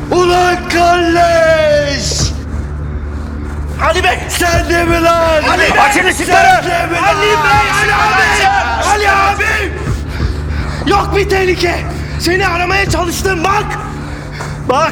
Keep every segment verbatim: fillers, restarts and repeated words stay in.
Ulan kalleş! Ali Bey! Sen de mi lan? Ali Bey! Açın ışıkları! Sen de mi lan? Ali Bey! Ali abi! Ali abi! Yok bir tehlike! Seni aramaya çalıştım bak! Bak!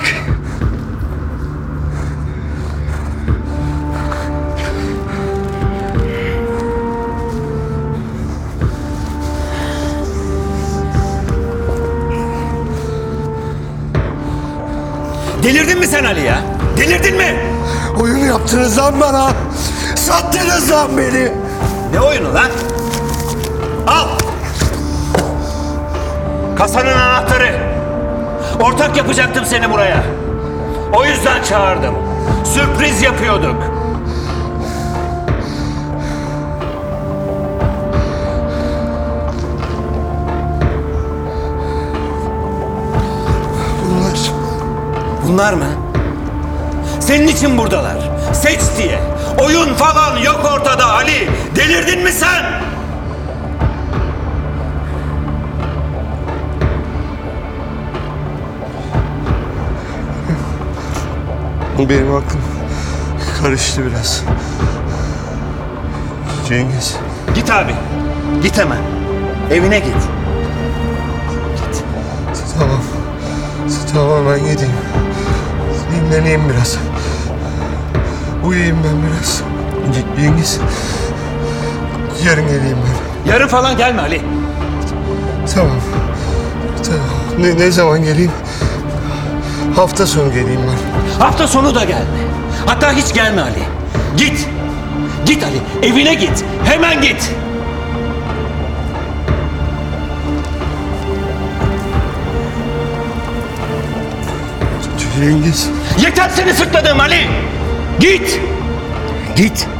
Delirdin mi sen Ali ya? Delirdin mi? Oyun yaptınız lan bana! Sattınız lan beni! Ne oyunu lan? Al! Kasanın anahtarı. Ortak yapacaktım seni buraya. O yüzden çağırdım. Sürpriz yapıyorduk. Bunlar... Bunlar mı? Senin için buradalar. Seç diye. Oyun falan yok ortada Ali. Delirdin mi sen? Benim aklım karıştı biraz. Cengiz. Git abi. Git hemen. Evine git. Tamam. Tamam ben gideyim. Dinleneyim biraz. Uyuyayım ben biraz. C- Cengiz. Yarın geleyim ben. Yarın falan gelme Ali. Tamam. Tamam. Ne, ne zaman geleyim? Hafta sonu geleyim ben. Hafta sonu da gelme. Hatta hiç gelme Ali. Git. Git Ali. Evine git. Hemen git. Cengiz. Yeter seni sırtladığım Ali. Git. Git.